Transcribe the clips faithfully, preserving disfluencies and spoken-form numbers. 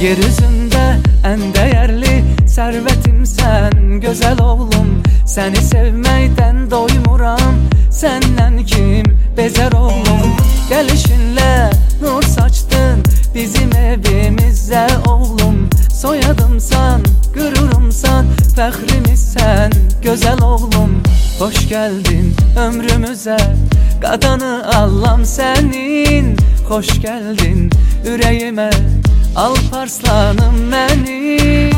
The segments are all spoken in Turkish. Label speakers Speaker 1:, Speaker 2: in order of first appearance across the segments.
Speaker 1: Yeryüzünde en değerli servetim sen güzel oğlum. Seni sevmeyden doymuram, senden kim bezer oğlum. Gelişinle nur saçtın bizim evimize oğlum. Soyadımsan, gururumsan, fəxrimizsən güzel oğlum. Hoş geldin ömrümüze, qadanı Allah'ım senin. Hoş geldin yüreğime, Alparslanım benim.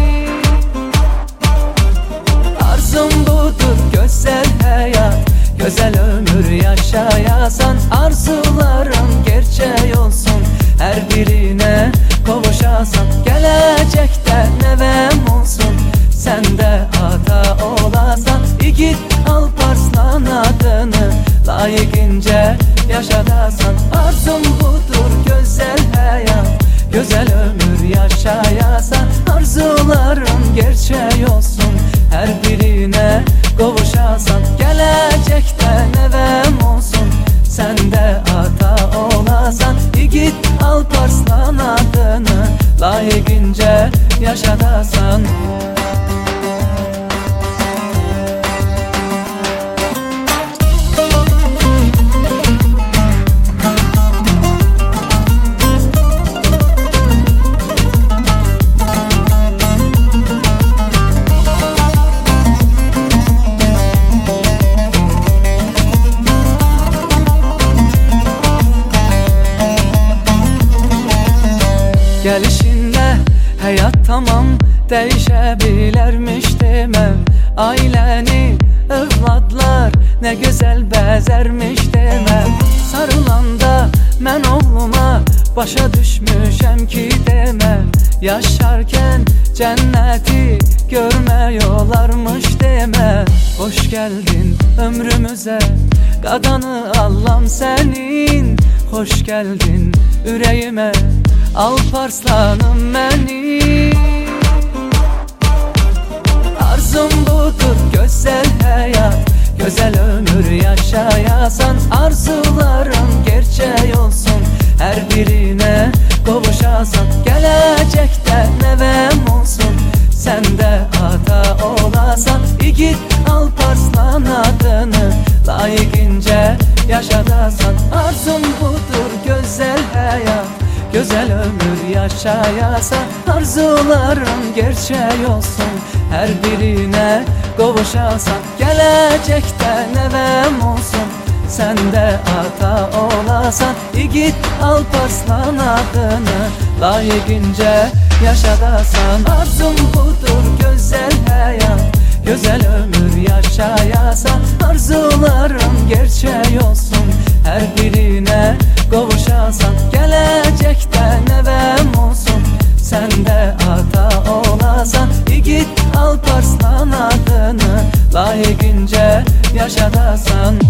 Speaker 1: Arzum budur güzel hayat, güzel ömür yaşayasan. Arzularım gerçek olsun, her birine kavuşasan. Gelecekte nevem olsun, sen de ata olasan. İgit Alparslan adını layıkınca yaşadasan. Arzum budur güzel hayat, güzel ömür yaşayasan. Arzularım gerçek olsun, her birine kavuşasan. Gelecekte nevem olsun, sen de ata olasan. İgit Alparslan adını layıkınca yaşadasan. Gelişinle hayat tamam değişebilirmiş deme. Aileni, evladlar ne güzel bezermiş deme. Sarılanda mən oğluma başa düşmüşəm ki deme. Yaşarken cenneti görmək olarmış deme. Hoş geldin ömrümüze, qadanı Allah'ım senin. Hoş geldin yüreğime, Alparslanım benim. Arzum budur güzel hayat, güzel ömür yaşayasan. Arzularım gerçek olsun, her birine kavuşasan. Gelecekte nevem olsun, sen de ata olasan. İgit Alparslan adını layıkınca yaşadasan. Arzum budur güzel hayat, güzel ömür yaşayasan. Arzularım gerçek olsun, her birine kavuşasan. Gelecekte nevem olsun, sen de ata olasan. İgit Alparslan adını layıkınca yaşadasan. Arzum budur güzel hayat, güzel ömür yaşayasan. Arzularım gerçek olsun, her birine kavuşasan. Gelecekte nevem olsun, sen de ata olasan. İgit Alparslan adını layıkınca yaşadasan.